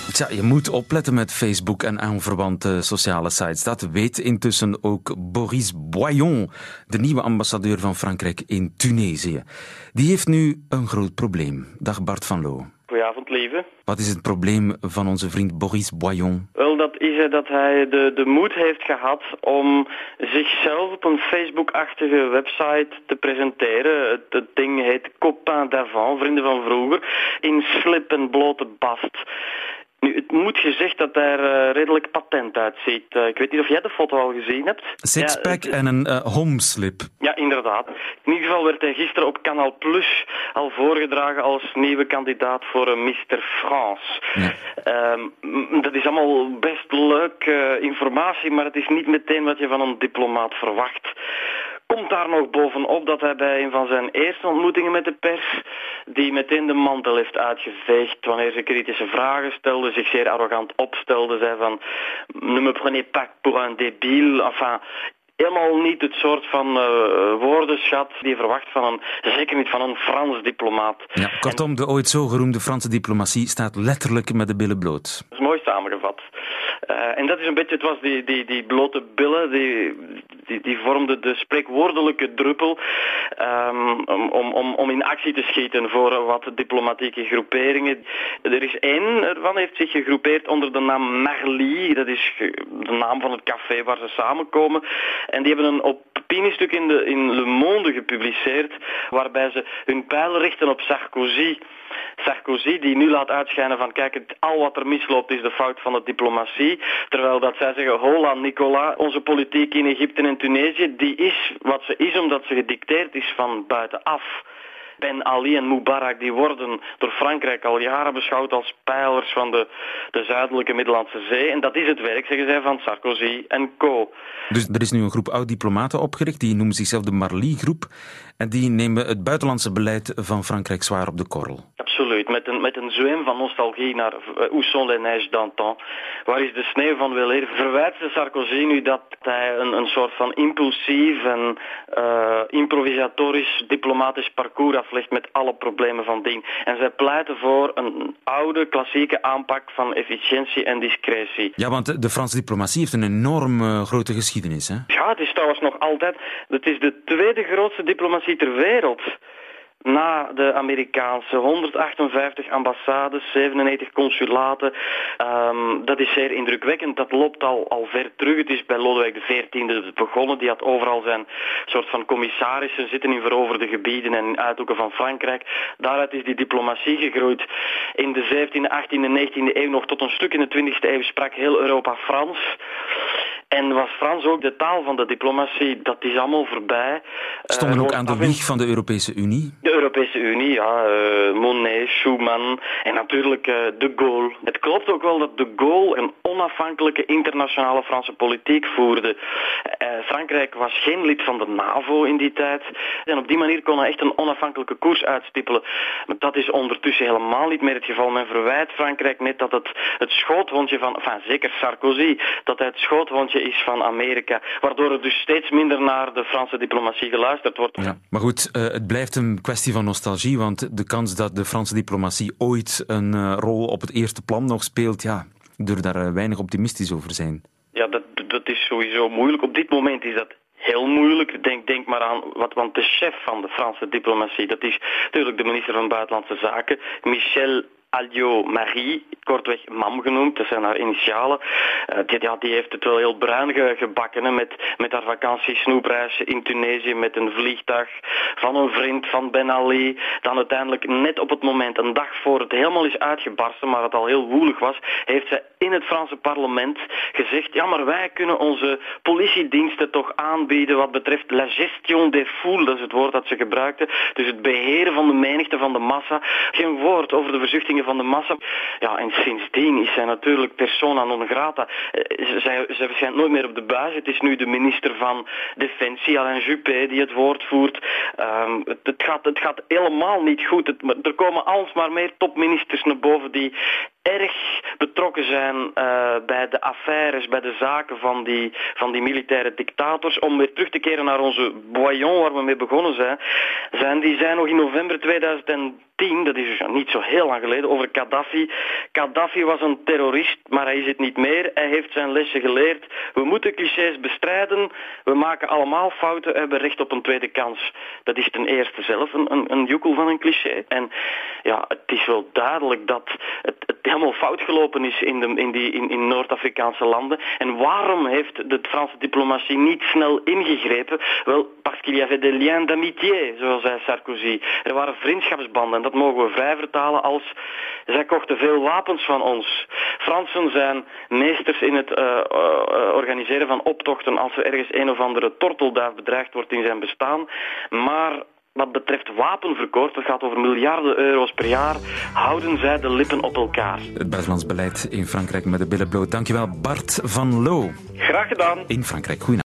Tja, je moet opletten met Facebook en aanverwante sociale sites. Dat weet intussen ook Boris Boyon, de nieuwe ambassadeur van Frankrijk in Tunesië. Die heeft nu een groot probleem. Dag Bart van Loo. Goedenavond, lieve. Wat is het probleem van onze vriend Boris Boyon? Wel, dat is dat hij de moed heeft gehad om zichzelf op een Facebook-achtige website te presenteren. Het ding heet Copains d'avant, vrienden van vroeger, in slip en blote bast. Nu, het moet gezegd dat hij er redelijk patent uitziet. Ik weet niet of jij de foto al gezien hebt. Sixpack en een homeslip. Ja, inderdaad. In ieder geval werd hij gisteren op Canal Plus al voorgedragen als nieuwe kandidaat voor Mr. France. Ja. Dat is allemaal best leuke informatie, maar het is niet meteen wat je van een diplomaat verwacht. Komt daar nog bovenop dat hij bij een van zijn eerste ontmoetingen met de pers die meteen de mantel heeft uitgeveegd wanneer ze kritische vragen stelde, zich zeer arrogant opstelde, zei van ne me prenez pas pour un débile, enfin helemaal niet het soort van woordenschat die je verwacht van zeker niet van een Frans diplomaat. Ja, kortom, de ooit zo geroemde Franse diplomatie staat letterlijk met de billen bloot. Dat is mooi samengevat. En dat is een beetje, het was die blote billen, die vormden de spreekwoordelijke druppel om in actie te schieten voor wat diplomatieke groeperingen. Er is één ervan, heeft zich gegroepeerd onder de naam Marly, dat is de naam van het café waar ze samenkomen. En die hebben een opiniestuk in Le Monde gepubliceerd, waarbij ze hun pijlen richten op Sarkozy. Sarkozy die nu laat uitschijnen van kijk, al wat er misloopt is de fout van de diplomatie. Terwijl dat zij zeggen, hola Nicolas, onze politiek in Egypte en Tunesië, die is wat ze is omdat ze gedicteerd is van buitenaf. Ben Ali en Mubarak die worden door Frankrijk al jaren beschouwd als pijlers van de zuidelijke Middellandse Zee. En dat is het werk, zeggen zij, van Sarkozy en co. Dus er is nu een groep oud-diplomaten opgericht, die noemen zichzelf de Marly-groep. En die nemen het buitenlandse beleid van Frankrijk zwaar op de korrel. Absoluut, met een zweem van nostalgie naar Où sont les neiges d'antan? Waar is de sneeuw van weleer? Verwijt ze Sarkozy nu dat hij een soort van impulsief en improvisatorisch diplomatisch parcours aflegt met alle problemen van dien. En zij pleiten voor een oude klassieke aanpak van efficiëntie en discretie. Ja, want de Franse diplomatie heeft een enorm grote geschiedenis, hè? Ja, het is trouwens nog altijd. Het is de tweede grootste diplomatie ter wereld. Na de Amerikaanse 158 ambassades, 97 consulaten. Dat is zeer indrukwekkend. Dat loopt al ver terug. Het is bij Lodewijk XIV begonnen. Die had overal zijn soort van commissarissen zitten in veroverde gebieden en in uithoeken van Frankrijk. Daaruit is die diplomatie gegroeid. In de 17e, 18e en 19e eeuw nog tot een stuk in de 20e eeuw sprak heel Europa Frans. En was Frans ook de taal van de diplomatie? Dat is allemaal voorbij. Stonden ook aan de wieg van de Europese Unie? De Europese Unie, ja. Monnet, Schuman en natuurlijk de Gaulle. Het klopt ook wel dat de Gaulle een onafhankelijke internationale Franse politiek voerde. Frankrijk was geen lid van de NAVO in die tijd. En op die manier kon hij echt een onafhankelijke koers uitstippelen. Maar dat is ondertussen helemaal niet meer het geval. Men verwijt Frankrijk net dat het schoothondje van, zeker Sarkozy, dat hij het schoothondje is van Amerika, waardoor er dus steeds minder naar de Franse diplomatie geluisterd wordt. Ja, maar goed, het blijft een kwestie van nostalgie, want de kans dat de Franse diplomatie ooit een rol op het eerste plan nog speelt, ja, ik durf daar weinig optimistisch over zijn. Ja, dat is sowieso moeilijk. Op dit moment is dat heel moeilijk. Denk maar aan want de chef van de Franse diplomatie, dat is natuurlijk de minister van Buitenlandse Zaken, Michel Alliot-Marie, kortweg MAM genoemd, dat zijn haar initialen. Die heeft het wel heel bruin gebakken hè, met haar vakantiesnoepreisje in Tunesië met een vliegtuig van een vriend van Ben Ali. Dan uiteindelijk net op het moment, een dag voor het helemaal is uitgebarsten, maar het al heel woelig was, heeft zij in het Franse parlement gezegd, ja, maar wij kunnen onze politiediensten toch aanbieden wat betreft la gestion des foules, dat is het woord dat ze gebruikte, dus het beheren van de menigte, van de massa. Geen woord over de verzuchtingen van de massa. Ja, en sindsdien is zij natuurlijk persona non grata. Zij verschijnt nooit meer op de buis. Het is nu de minister van Defensie, Alain Juppé, die het woord voert. Het gaat helemaal niet goed. Er komen alsmaar meer topministers naar boven die erg betrokken zijn bij de affaires, bij de zaken van die militaire dictators. Om weer terug te keren naar onze Boyon, waar we mee begonnen zijn. Die zijn nog in november 2010 2010, dat is dus niet zo heel lang geleden, over Gaddafi. Gaddafi was een terrorist, maar hij is het niet meer. Hij heeft zijn lessen geleerd. We moeten clichés bestrijden. We maken allemaal fouten. We hebben recht op een tweede kans. Dat is ten eerste zelf een joekel van een cliché. En ja, het is wel duidelijk dat het helemaal fout gelopen is in Noord-Afrikaanse landen. En waarom heeft de Franse diplomatie niet snel ingegrepen? Wel, parce qu'il y avait des liens d'amitié, zoals zei Sarkozy. Er waren vriendschapsbanden en dat mogen we vrij vertalen als zij kochten veel wapens van ons. Fransen zijn meesters in het organiseren van optochten als er ergens een of andere tortelduif bedreigd wordt in zijn bestaan. Maar wat betreft wapenverkoop, dat gaat over miljarden euro's per jaar, houden zij de lippen op elkaar. Het buitenlands beleid in Frankrijk met de billen bloot. Dankjewel, Bart van Loo. Graag gedaan. In Frankrijk. Goedenavond.